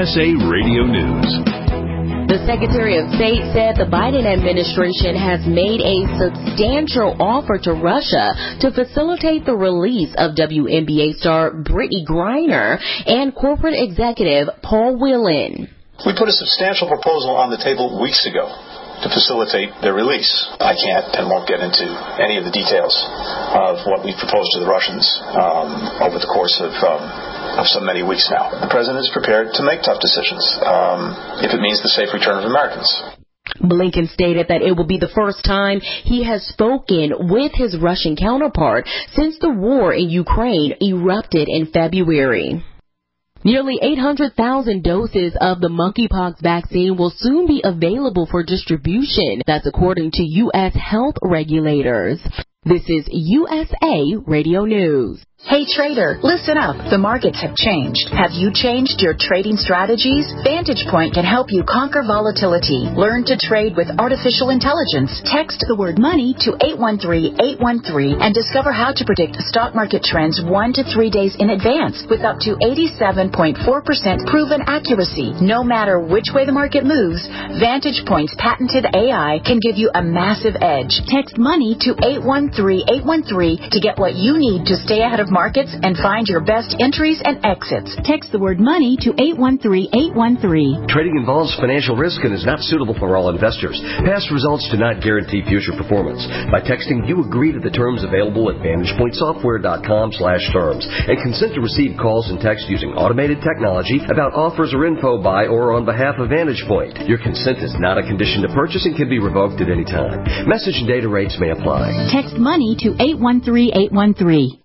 USA Radio News. The Secretary of State said the Biden administration has made a substantial offer to Russia to facilitate the release of WNBA star Brittney Griner and corporate executive Paul Whelan. We put a substantial proposal on the table weeks ago to facilitate their release. I can't and won't get into any of the details of what we proposed to the Russians over the course of so many weeks now. The president is prepared to make tough decisions if it means the safe return of Americans. Blinken stated that it will be the first time he has spoken with his Russian counterpart since the war in Ukraine erupted in February. Nearly 800,000 doses of the monkeypox vaccine will soon be available for distribution. That's according to U.S. health regulators. This is USA Radio News. Hey trader, listen up. The markets have changed. Have you changed your trading strategies? Vantage Point can help you conquer volatility. Learn to trade with artificial intelligence. Text the word money to 813-813 and discover how to predict stock market trends 1 to 3 days in advance with up to 87.4% proven accuracy. No matter which way the market moves, Vantage Point's patented AI can give you a massive edge. Text money to 813-813 to get what you need to stay ahead of markets and find your best entries and exits. Text the word money to 813-813. Trading involves financial risk and is not suitable for all investors. Past results do not guarantee future performance. By texting, you agree to the terms available at VantagePointSoftware.com/terms and consent to receive calls and text using automated technology about offers or info by or on behalf of Vantage Point. Your consent is not a condition to purchase and can be revoked at any time. Message and data rates may apply. Text money to 813-813.